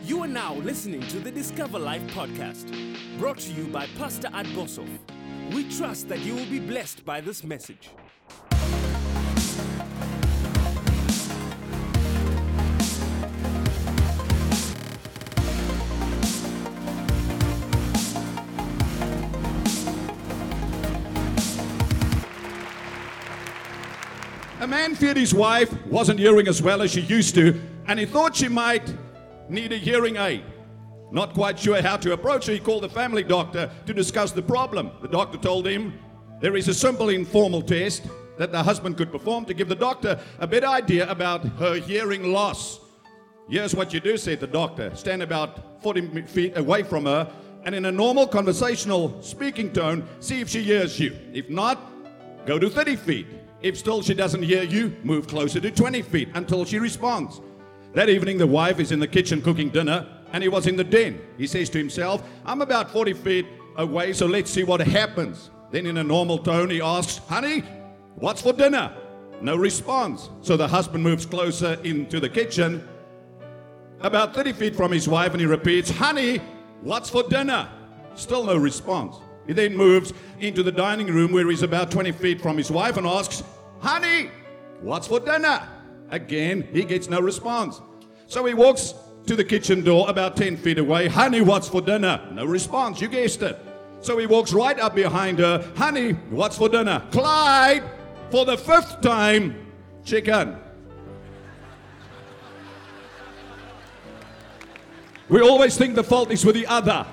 You are now listening to the Discover Life podcast, brought to you by Pastor Ad Bosov. We trust that you will be blessed by this message. A man feared his wife wasn't hearing as well as she used to, and he thought she might need a hearing aid. Not quite sure how to approach her, he called the family doctor to discuss the problem. The doctor told him there is a simple informal test that the husband could perform to give the doctor a better idea about her hearing loss. Here's what you do, said the doctor. Stand about 40 feet away from her, and in a normal conversational speaking tone, see if she hears you. If not, go to 30 feet. If still she doesn't hear you, move closer to 20 feet until she responds. That evening, the wife is in the kitchen cooking dinner, and he was in the den. He says to himself, I'm about 40 feet away, so let's see what happens. Then in a normal tone, he asks, honey, what's for dinner? No response. So the husband moves closer into the kitchen, about 30 feet from his wife, and he repeats, honey, what's for dinner? Still no response. He then moves into the dining room where he's about 20 feet from his wife and asks, honey, what's for dinner? Again, he gets no response. So he walks to the kitchen door about 10 feet away. Honey, what's for dinner? No response, you guessed it. So he walks right up behind her. Honey, what's for dinner? Clyde, for the 5th time, chicken. We always think the fault is with the other.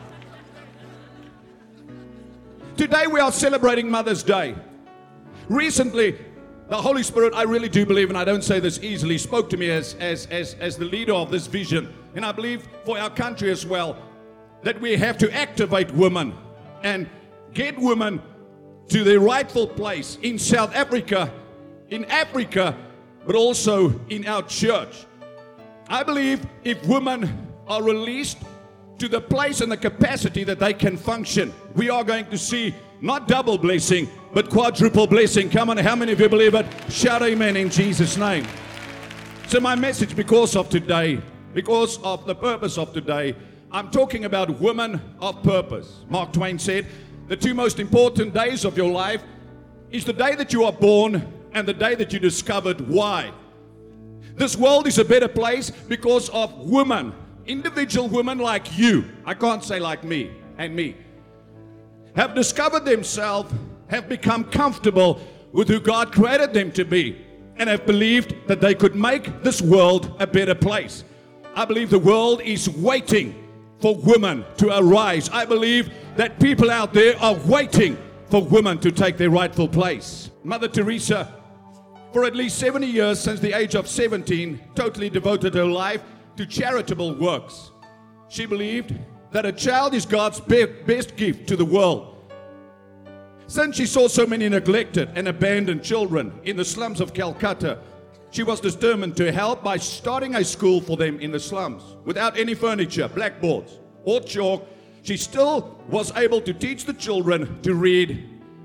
Today we are celebrating Mother's Day. Recently, the Holy Spirit, I really do believe, and I don't say this easily, spoke to me as the leader of this vision. And I believe for our country as well, that we have to activate women and get women to their rightful place in South Africa, in Africa, but also in our church. I believe if women are released to the place and the capacity that they can function, we are going to see not double blessing, but quadruple blessing. Come on, how many of you believe it? Shout amen in Jesus' name. So my message, because of today, because of the purpose of today, I'm talking about women of purpose. Mark Twain said, the 2 most important days of your life is the day that you are born and the day that you discovered why. This world is a better place because of women, individual women like you. I can't say like me and me. Have discovered themselves, have become comfortable with who God created them to be, and have believed that they could make this world a better place. I believe the world is waiting for women to arise. I believe that people out there are waiting for women to take their rightful place. Mother Teresa, for at least 70 years, since the age of 17, totally devoted her life to charitable works. She believed that a child is God's best gift to the world. Since she saw so many neglected and abandoned children in the slums of Calcutta, she was determined to help by starting a school for them in the slums. Without any furniture, blackboards, or chalk, she still was able to teach the children to read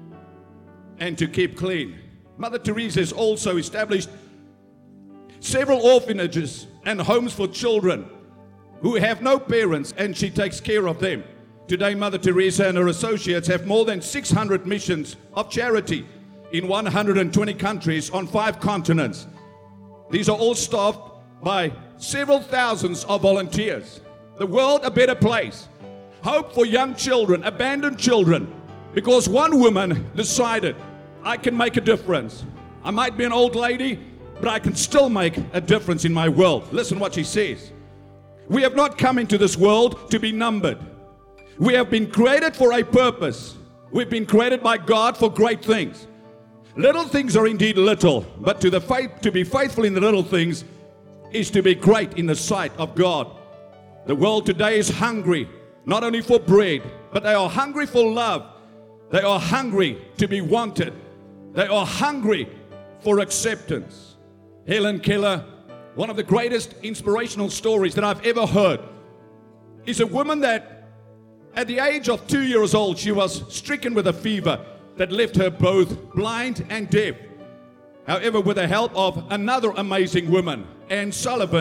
and to keep clean. Mother Teresa has also established several orphanages and homes for children who have no parents, and she takes care of them. Today, Mother Teresa and her associates have more than 600 missions of charity in 120 countries on 5 continents. These are all staffed by several thousands of volunteers. The world a better place. Hope for young children, abandoned children, because one woman decided, I can make a difference. I might be an old lady, but I can still make a difference in my world. Listen what she says. We have not come into this world to be numbered. We have been created for a purpose. We've been created by God for great things. Little things are indeed little, but to be faithful in the little things is to be great in the sight of God. The world today is hungry, not only for bread, but they are hungry for love. They are hungry to be wanted. They are hungry for acceptance. Helen Keller, one of the greatest inspirational stories that I've ever heard, is a woman that at the age of 2 years old, she was stricken with a fever that left her both blind and deaf. However, with the help of another amazing woman, Anne Sullivan,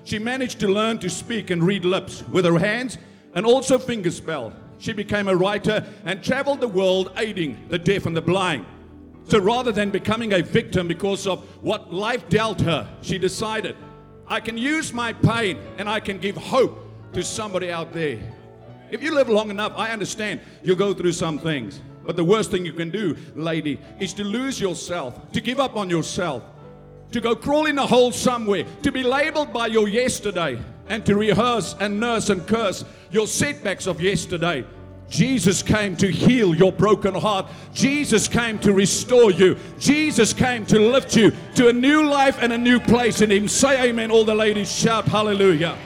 She managed to learn to speak and read lips with her hands and also fingerspell. She became a writer and traveled the world aiding the deaf and the blind. So rather than becoming a victim because of what life dealt her, she decided, I can use my pain and I can give hope to somebody out there. If you live long enough, I understand you'll go through some things. But the worst thing you can do, lady, is to lose yourself, to give up on yourself, to go crawl in a hole somewhere, to be labeled by your yesterday, and to rehearse and nurse and curse your setbacks of yesterday. Jesus came to heal your broken heart. Jesus came to restore you. Jesus came to lift you to a new life and a new place in Him. Say amen. All the ladies shout hallelujah.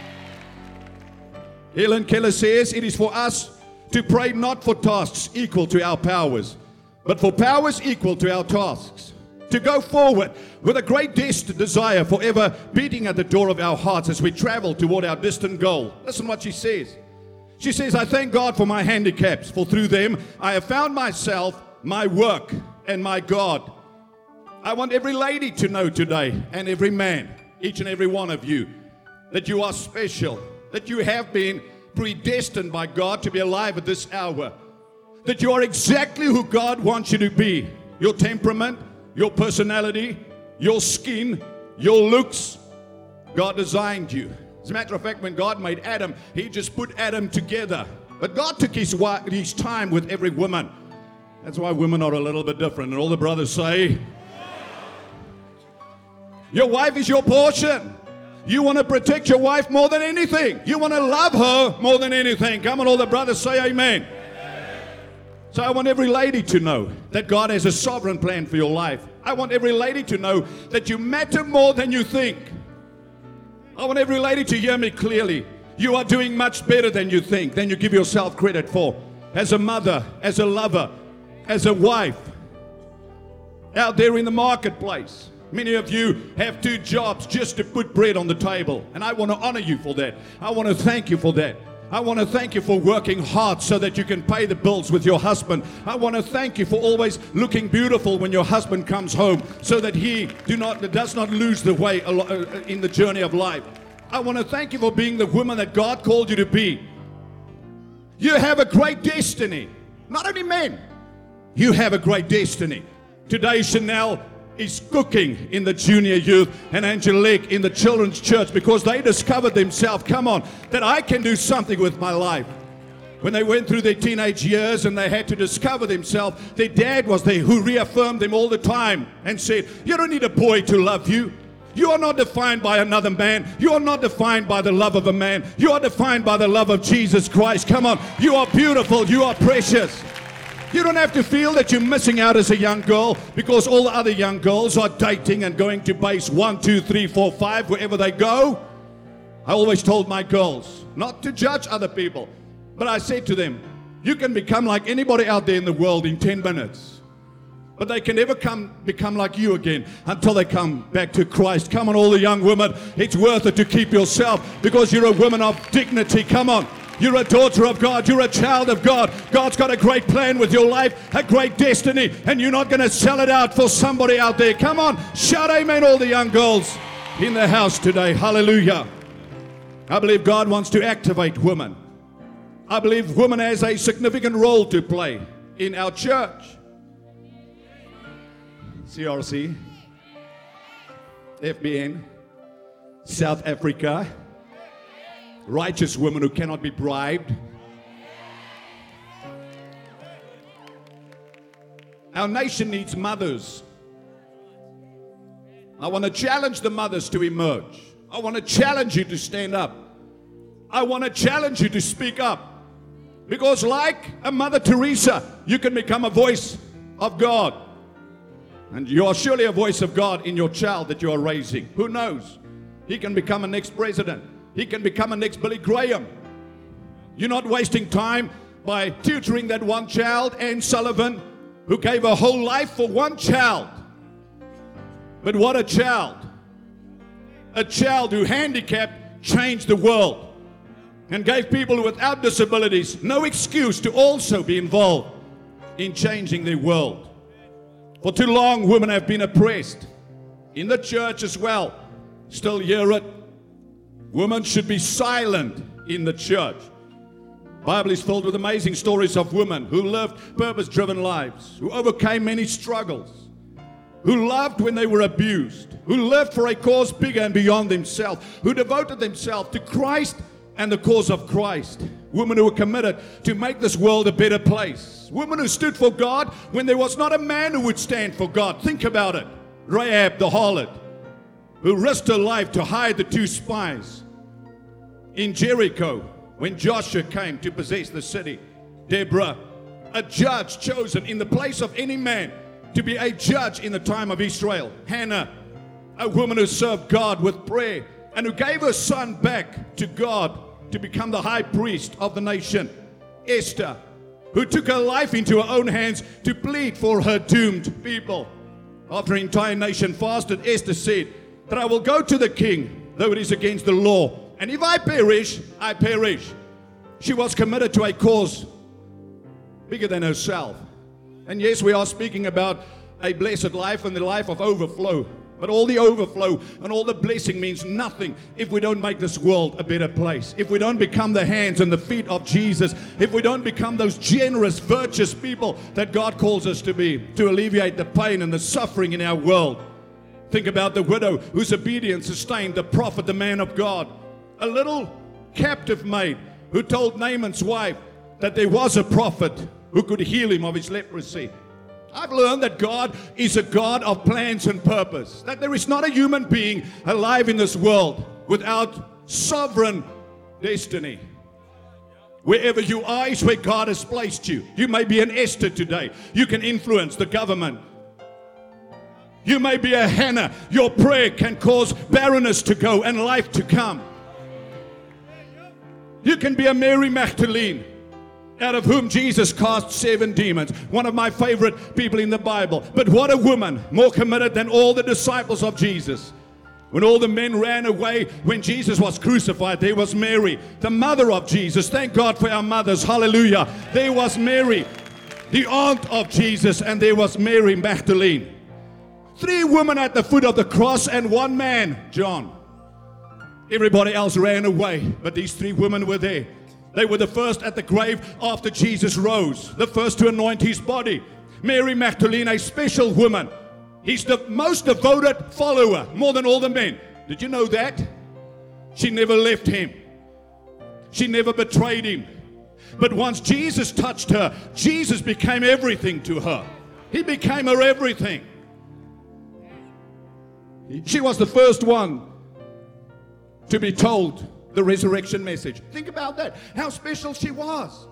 Helen Keller says, it is for us to pray not for tasks equal to our powers, but for powers equal to our tasks. To go forward with a great desire forever beating at the door of our hearts as we travel toward our distant goal. Listen what she says. She says, I thank God for my handicaps, for through them I have found myself, my work, and my God. I want every lady to know today, and every man, each and every one of you, that you are special, that you have been predestined by God to be alive at this hour, that you are exactly who God wants you to be. Your temperament, your personality, your skin, your looks, God designed you. As a matter of fact, when God made Adam, He just put Adam together. But God took His time with every woman. That's why women are a little bit different. And all the brothers say, your wife is your portion. You want to protect your wife more than anything. You want to love her more than anything. Come on, all the brothers say amen. So I want every lady to know that God has a sovereign plan for your life. I want every lady to know that you matter more than you think. I want every lady to hear me clearly. You are doing much better than you think, than you give yourself credit for. As a mother, as a lover, as a wife, out there in the marketplace. Many of you have 2 jobs just to put bread on the table. And I want to honor you for that. I want to thank you for that. I want to thank you for working hard so that you can pay the bills with your husband. I want to thank you for always looking beautiful when your husband comes home so that he does not lose the way in the journey of life. I want to thank you for being the woman that God called you to be. You have a great destiny. Not only men, you have a great destiny. Today, Chanel is cooking in the junior youth and Angelique in the children's church because they discovered themselves, come on, that I can do something with my life. When they went through their teenage years and they had to discover themselves, their dad was there who reaffirmed them all the time and said, you don't need a boy to love you. You are not defined by another man. You are not defined by the love of a man. You are defined by the love of Jesus Christ. Come on, you are beautiful. You are precious. You don't have to feel that you're missing out as a young girl because all the other young girls are dating and going to base 1, 2, 3, 4, 5, wherever they go. I always told my girls not to judge other people, but I said to them, you can become like anybody out there in the world in 10 minutes, but they can never become like you again until they come back to Christ. Come on, all the young women, it's worth it to keep yourself because you're a woman of dignity. Come on. You're a daughter of God. You're a child of God. God's got a great plan with your life, a great destiny, and you're not going to sell it out for somebody out there. Come on, shout amen, all the young girls in the house today. Hallelujah. I believe God wants to activate women. I believe women has a significant role to play in our church. CRC, FBN, South Africa. Righteous women who cannot be bribed. Our nation needs mothers. I want to challenge the mothers to emerge. I want to challenge you to stand up. I want to challenge you to speak up. Because like a Mother Teresa, you can become a voice of God. And you are surely a voice of God in your child that you are raising. Who knows? He can become a next president. He can become a next Billy Graham. You're not wasting time by tutoring that one child, Anne Sullivan, who gave her whole life for one child. But what a child. A child who handicapped changed the world and gave people without disabilities no excuse to also be involved in changing their world. For too long, women have been oppressed. In the church as well. Still hear it. Women should be silent in the church. The Bible is filled with amazing stories of women who lived purpose-driven lives, who overcame many struggles, who loved when they were abused, who lived for a cause bigger and beyond themselves, who devoted themselves to Christ and the cause of Christ. Women who were committed to make this world a better place. Women who stood for God when there was not a man who would stand for God. Think about it. Rahab the harlot, who risked her life to hide the 2 spies in Jericho when Joshua came to possess the city. Deborah, a judge chosen in the place of any man to be a judge in the time of Israel. Hannah, a woman who served God with prayer and who gave her son back to God to become the high priest of the nation. Esther, who took her life into her own hands to plead for her doomed people. After an entire nation fasted, Esther said that I will go to the king, though it is against the law. And if I perish, I perish. She was committed to a cause bigger than herself. And yes, we are speaking about a blessed life and the life of overflow. But all the overflow and all the blessing means nothing if we don't make this world a better place. If we don't become the hands and the feet of Jesus. If we don't become those generous, virtuous people that God calls us to be, to alleviate the pain and the suffering in our world. Think about the widow whose obedience sustained the prophet, the man of God. A little captive maid who told Naaman's wife that there was a prophet who could heal him of his leprosy. I've learned that God is a God of plans and purpose. That there is not a human being alive in this world without sovereign destiny. Wherever you are is where God has placed you. You may be an Esther today. You can influence the government. You may be a Hannah. Your prayer can cause barrenness to go and life to come. You can be a Mary Magdalene, out of whom Jesus cast 7 demons. One of my favorite people in the Bible. But what a woman, more committed than all the disciples of Jesus. When all the men ran away when Jesus was crucified, there was Mary, the mother of Jesus. Thank God for our mothers. Hallelujah. There was Mary, the aunt of Jesus, and there was Mary Magdalene. 3 women at the foot of the cross and 1 man, John. Everybody else ran away, but these 3 women were there. They were the first at the grave after Jesus rose, the first to anoint his body. Mary Magdalene, a special woman. He's the most devoted follower, more than all the men. Did you know that? She never left him. She never betrayed him. But once Jesus touched her, Jesus became everything to her. He became her everything. She was the first one to be told the resurrection message. Think about that. How special she was.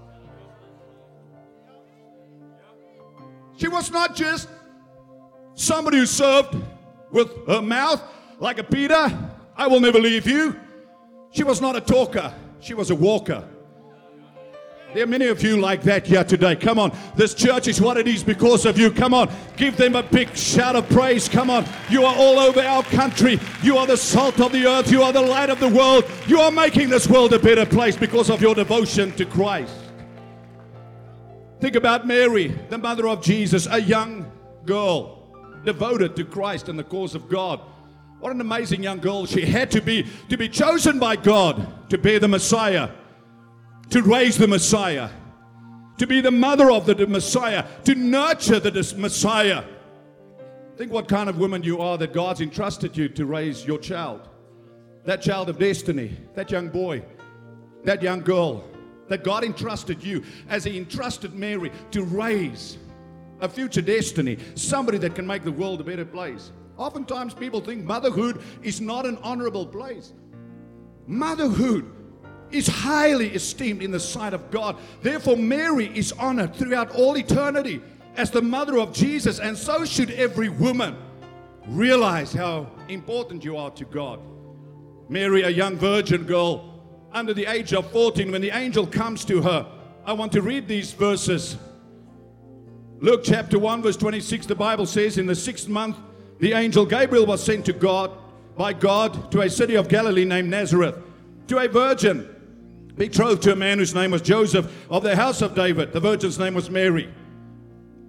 She was not just somebody who served with her mouth like a Peter. I will never leave you. She was not a talker. She was a walker. There are many of you like that here today. Come on. This church is what it is because of you. Come on. Give them a big shout of praise. Come on. You are all over our country. You are the salt of the earth. You are the light of the world. You are making this world a better place because of your devotion to Christ. Think about Mary, the mother of Jesus, a young girl devoted to Christ and the cause of God. What an amazing young girl she had to be chosen by God to bear the Messiah, to raise the Messiah, to be the mother of the Messiah, to nurture the Messiah. Think what kind of woman you are that God's entrusted you to raise your child. That child of destiny, that young boy, that young girl, that God entrusted you as He entrusted Mary to raise a future destiny, somebody that can make the world a better place. Oftentimes people think motherhood is not an honorable place. Motherhood is highly esteemed in the sight of God. Therefore, Mary is honored throughout all eternity as the mother of Jesus, and so should every woman realize how important you are to God. Mary, a young virgin girl under the age of 14, when the angel comes to her, I want to read these verses. Luke chapter 1 verse 26, the Bible says, in the 6th month, the angel Gabriel was sent by God to a city of Galilee named Nazareth, to a virgin betrothed to a man whose name was Joseph, of the house of David. The virgin's name was Mary.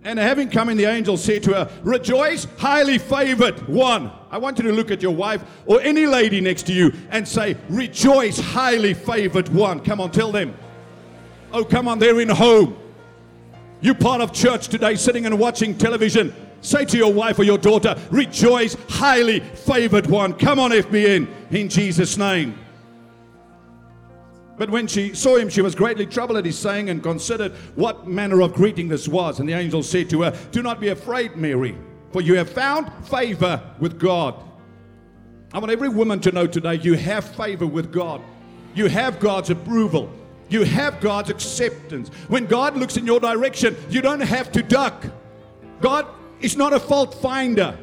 And having come in, the angel said to her, "Rejoice, highly favored one." I want you to look at your wife or any lady next to you and say, "Rejoice, highly favored one." Come on, tell them. Oh, come on, they're in home. You part of church today, sitting and watching television. Say to your wife or your daughter, "Rejoice, highly favored one." Come on, FBN, in Jesus' name. But when she saw him, she was greatly troubled at his saying and considered what manner of greeting this was. And the angel said to her, "Do not be afraid, Mary, for you have found favor with God." I want every woman to know today, you have favor with God. You have God's approval. You have God's acceptance. When God looks in your direction, you don't have to duck. God is not a fault finder.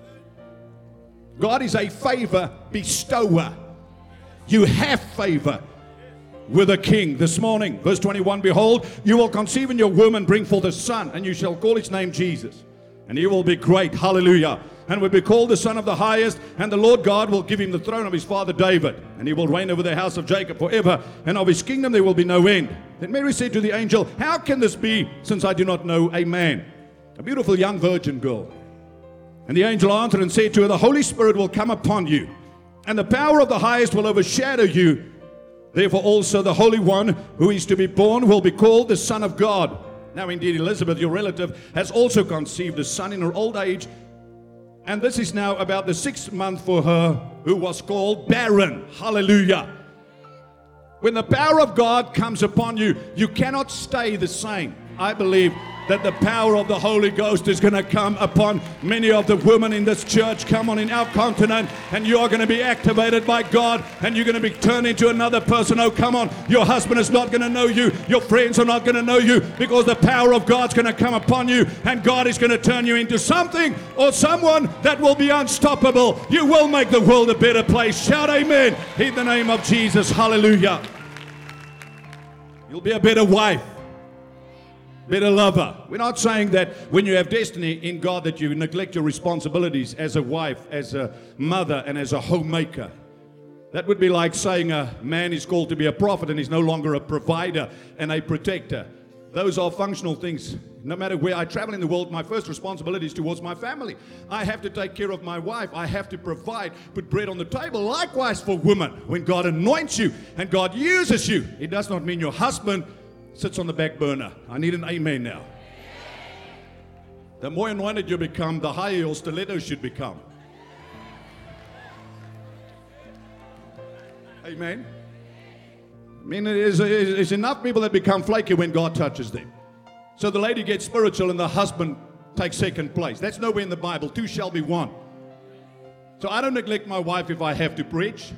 God is a favor bestower. You have favor with a king this morning. Verse 21, "Behold, you will conceive in your womb and bring forth a son, and you shall call his name Jesus. And he will be great," hallelujah, "and will be called the Son of the Highest, and the Lord God will give him the throne of his father David, and he will reign over the house of Jacob forever, and of his kingdom there will be no end." Then Mary said to the angel, "How can this be, since I do not know a man?" A beautiful young virgin girl. And the angel answered and said to her, "The Holy Spirit will come upon you, and the power of the Highest will overshadow you. Therefore also the Holy One who is to be born will be called the Son of God. Now indeed Elizabeth, your relative, has also conceived a son in her old age, and this is now about the 6th month for her who was called barren." Hallelujah. When the power of God comes upon you, you cannot stay the same. I believe that the power of the Holy Ghost is going to come upon many of the women in this church, come on, in our continent, and you are going to be activated by God, and you're going to be turned into another person. Oh, come on, your husband is not going to know you, your friends are not going to know you, because the power of God's going to come upon you, and God is going to turn you into something or someone that will be unstoppable. You will make the world a better place. Shout amen in the name of Jesus. Hallelujah. You'll be a better wife, better lover. We're not saying that when you have destiny in God that you neglect your responsibilities as a wife, as a mother, and as a homemaker. That would be like saying a man is called to be a prophet and he's no longer a provider and a protector. Those are functional things. No matter where I travel in the world, my first responsibility is towards my family. I have to take care of my wife. I have to provide, put bread on the table. Likewise for women, when God anoints you and God uses you, it does not mean your husband sits on the back burner. I need an amen now. The more anointed you become, the higher your stilettos should become. Amen. I mean, there's enough people that become flaky when God touches them. So the lady gets spiritual and the husband takes second place. That's nowhere in the Bible. Two shall be one. So I don't neglect my wife if I have to preach.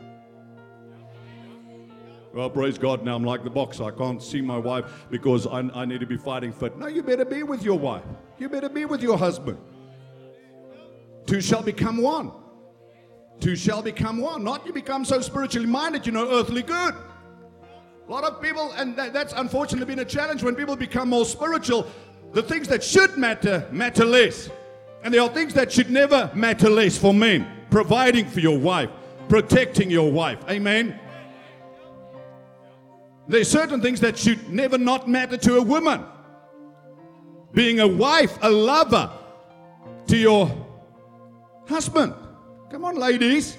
Well, praise God, now I'm like the boxer. I can't see my wife because I need to be fighting fit. No, you better be with your wife. You better be with your husband. Two shall become one. Two shall become one. Not you become so spiritually minded, you know, earthly good. A lot of people, and that's unfortunately been a challenge, when people become more spiritual, the things that should matter, matter less. And there are things that should never matter less for men. Providing for your wife, protecting your wife. Amen. There's certain things that should never not matter to a woman. Being a wife, a lover to your husband. Come on, ladies.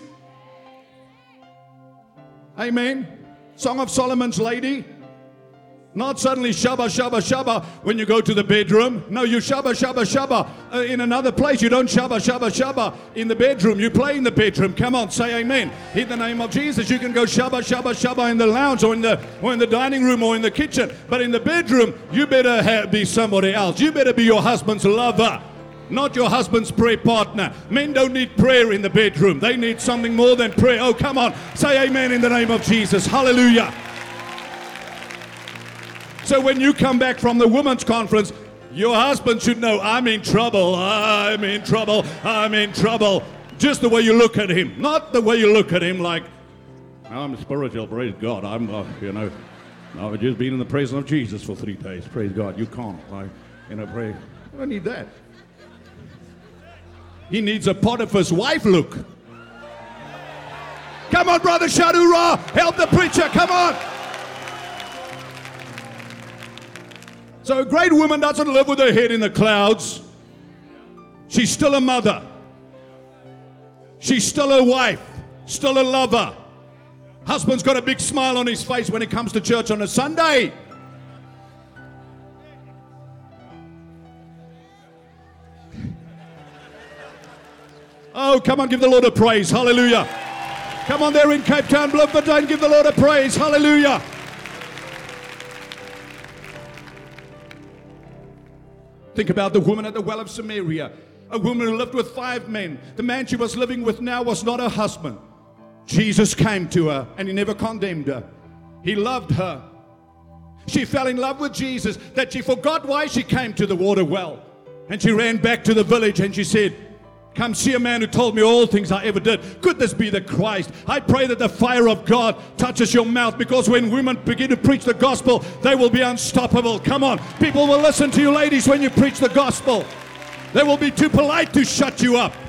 Amen. Song of Solomon's lady. Not suddenly shabba, shabba, shabba when you go to the bedroom. No, you shabba, shabba, shabba in another place. You don't shabba, shabba, shabba in the bedroom. You play in the bedroom. Come on, say amen. In the name of Jesus, you can go shabba, shabba, shabba in the lounge or in the dining room or in the kitchen. But in the bedroom, you better be somebody else. You better be your husband's lover, not your husband's prayer partner. Men don't need prayer in the bedroom. They need something more than prayer. Oh, come on. Say amen in the name of Jesus. Hallelujah. So when you come back from the women's conference, your husband should know, I'm in trouble, I'm in trouble, I'm in trouble. Just the way you look at him. Not the way you look at him like, I'm spiritual, praise God. I've just been in the presence of Jesus for 3 days. Praise God. You can't, pray. I don't need that. He needs a Potiphar's wife look. Come on, brother, shout hoorah. Help the preacher, come on. So a great woman doesn't live with her head in the clouds. She's still a mother. She's still a wife, still a lover. Husband's got a big smile on his face when he comes to church on a Sunday. Oh, come on, give the Lord a praise. Hallelujah. Come on there in Cape Town, Bloemfontein, give the Lord a praise. Hallelujah. Think about the woman at the well of Samaria. A woman who lived with 5 men. The man she was living with now was not her husband. Jesus came to her and he never condemned her. He loved her. She fell in love with Jesus that she forgot why she came to the water well. And she ran back to the village and she said, come see a man who told me all things I ever did. Could this be the Christ? I pray that the fire of God touches your mouth, because when women begin to preach the gospel, they will be unstoppable. Come on. People will listen to you, ladies, when you preach the gospel. They will be too polite to shut you up.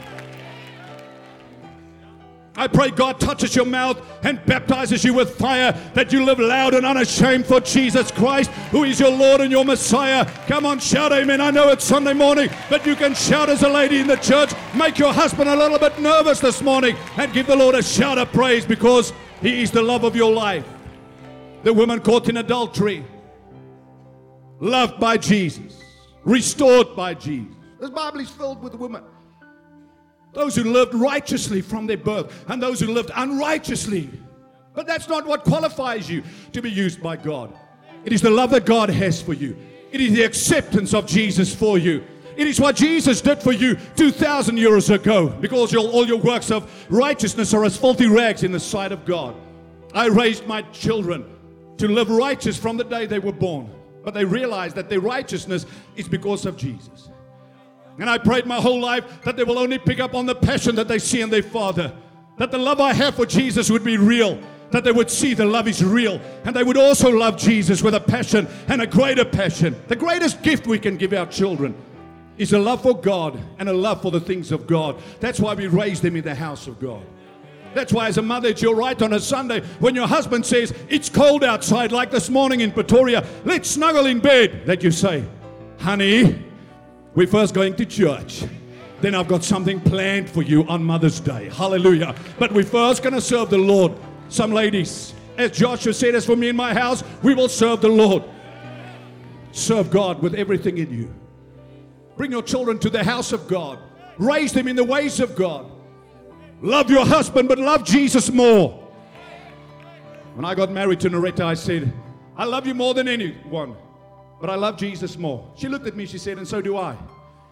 I pray God touches your mouth and baptizes you with fire, that you live loud and unashamed for Jesus Christ, who is your Lord and your Messiah. Come on, shout amen. I know it's Sunday morning, but you can shout as a lady in the church. Make your husband a little bit nervous this morning and give the Lord a shout of praise, because he is the love of your life. The woman caught in adultery, loved by Jesus, restored by Jesus. This Bible is filled with women. Those who lived righteously from their birth and those who lived unrighteously. But that's not what qualifies you to be used by God. It is the love that God has for you. It is the acceptance of Jesus for you. It is what Jesus did for you 2,000 years ago, because all your works of righteousness are as filthy rags in the sight of God. I raised my children to live righteous from the day they were born, but they realized that their righteousness is because of Jesus. And I prayed my whole life that they will only pick up on the passion that they see in their father. That the love I have for Jesus would be real. That they would see the love is real. And they would also love Jesus with a passion and a greater passion. The greatest gift we can give our children is a love for God and a love for the things of God. That's why we raise them in the house of God. That's why as a mother, it's your right on a Sunday when your husband says, it's cold outside, like this morning in Pretoria, let's snuggle in bed, that you say, honey, we're first going to church. Then I've got something planned for you on Mother's Day. Hallelujah. But we're first going to serve the Lord. Some ladies, as Joshua said, as for me and my house, we will serve the Lord. Serve God with everything in you. Bring your children to the house of God. Raise them in the ways of God. Love your husband, but love Jesus more. When I got married to Noretta, I said, I love you more than anyone, but I love Jesus more. She looked at me, she said, and so do I.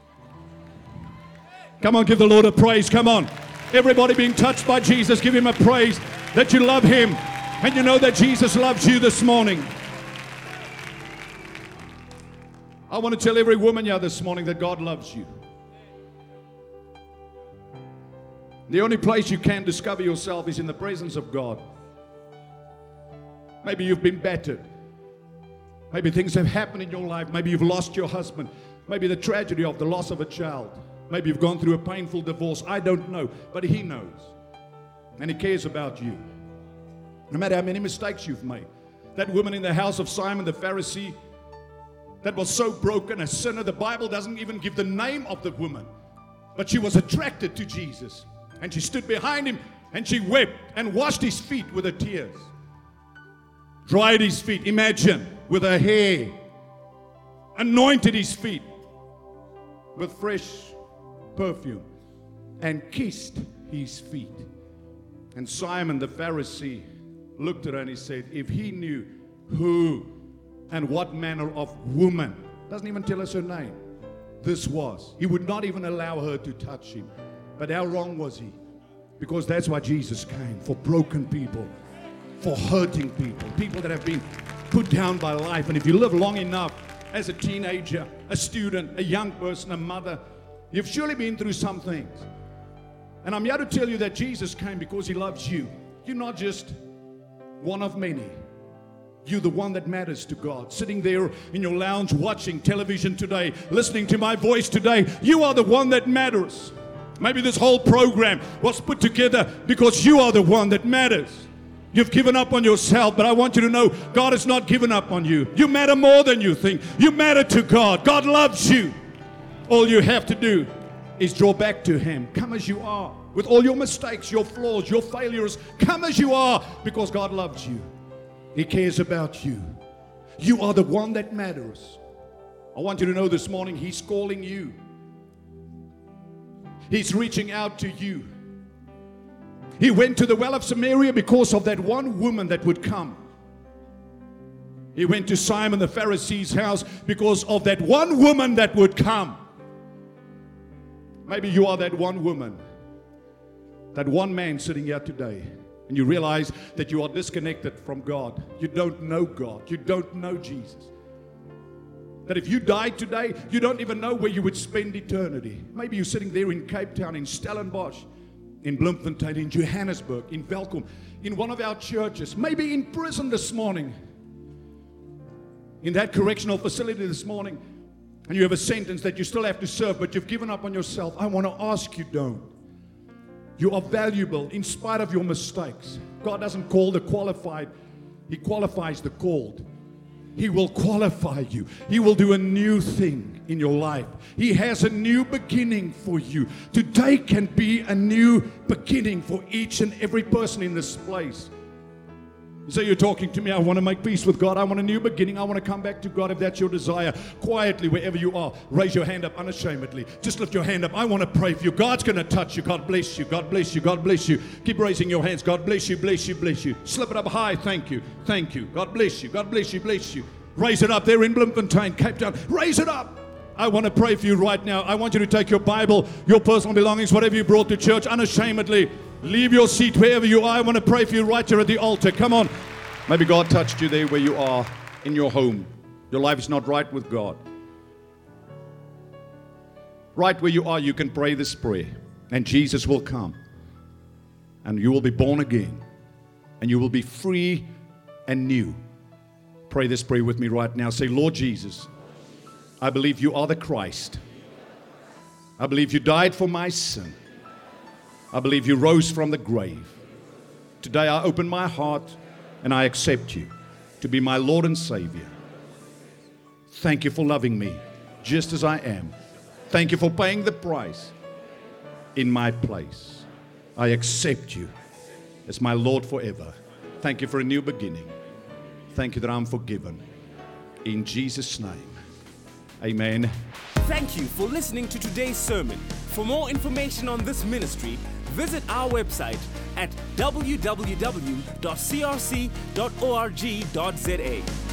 Come on, give the Lord a praise. Come on. Everybody being touched by Jesus, give him a praise that you love him and you know that Jesus loves you this morning. I want to tell every woman here this morning that God loves you. The only place you can discover yourself is in the presence of God. Maybe you've been battered. Maybe things have happened in your life. Maybe you've lost your husband. Maybe the tragedy of the loss of a child. Maybe you've gone through a painful divorce. I don't know. But he knows. And he cares about you. No matter how many mistakes you've made. That woman in the house of Simon the Pharisee that was so broken, a sinner, the Bible doesn't even give the name of the woman. But she was attracted to Jesus. And she stood behind him and she wept and washed his feet with her tears. Dried his feet, imagine, with her hair. Anointed his feet with fresh perfume. And kissed his feet. And Simon the Pharisee looked at her and he said, if he knew who and what manner of woman, doesn't even tell us her name, this was, he would not even allow her to touch him. But how wrong was he? Because that's why Jesus came, for broken people, for hurting people, people that have been put down by life. And if you live long enough as a teenager, a student, a young person, a mother, you've surely been through some things. And I'm here to tell you that Jesus came because he loves you. You're not just one of many. You're the one that matters to God. Sitting there in your lounge watching television today, listening to my voice today, you are the one that matters. Maybe this whole program was put together because you are the one that matters. You've given up on yourself, but I want you to know God has not given up on you. You matter more than you think. You matter to God. God loves you. All you have to do is draw back to Him. Come as you are, with all your mistakes, your flaws, your failures. Come as you are, because God loves you. He cares about you. You are the one that matters. I want you to know this morning, He's calling you. He's reaching out to you. He went to the well of Samaria because of that one woman that would come. He went to Simon the Pharisee's house because of that one woman that would come. Maybe you are that one woman, that one man sitting here today, and you realize that you are disconnected from God. You don't know God. You don't know Jesus. That if you died today, you don't even know where you would spend eternity. Maybe you're sitting there in Cape Town, in Stellenbosch, in Bloemfontein, in Johannesburg, in Welkom, in one of our churches, maybe in prison this morning, in that correctional facility this morning, and you have a sentence that you still have to serve, but you've given up on yourself. I want to ask you, don't. You are valuable in spite of your mistakes. God doesn't call the qualified. He qualifies the called. He will qualify you. He will do a new thing in your life. He has a new beginning for you. Today can be a new beginning for each and every person in this place. So you're talking to me, I want to make peace with God. I want a new beginning. I want to come back to God. If that's your desire, quietly, wherever you are, raise your hand up unashamedly. Just lift your hand up. I want to pray for you. God's going to touch you. God bless you. God bless you. God bless you. Keep raising your hands. God bless you, bless you, bless you. Slip it up high. Thank you. Thank you. God bless you. God bless you, bless you. Raise it up there in Bloemfontein, Cape Town. Raise it up. I want to pray for you right now. I want you to take your Bible, your personal belongings, whatever you brought to church, unashamedly. Leave your seat wherever you are. I want to pray for you right here at the altar. Come on. Maybe God touched you there where you are in your home. Your life is not right with God. Right where you are, you can pray this prayer. And Jesus will come. And you will be born again. And you will be free and new. Pray this prayer with me right now. Say, Lord Jesus, I believe you are the Christ. I believe you died for my sin. I believe you rose from the grave. Today I open my heart and I accept you to be my Lord and Savior. Thank you for loving me just as I am. Thank you for paying the price in my place. I accept you as my Lord forever. Thank you for a new beginning. Thank you that I'm forgiven. In Jesus' name, amen. Thank you for listening to today's sermon. For more information on this ministry, visit our website at www.crc.org.za.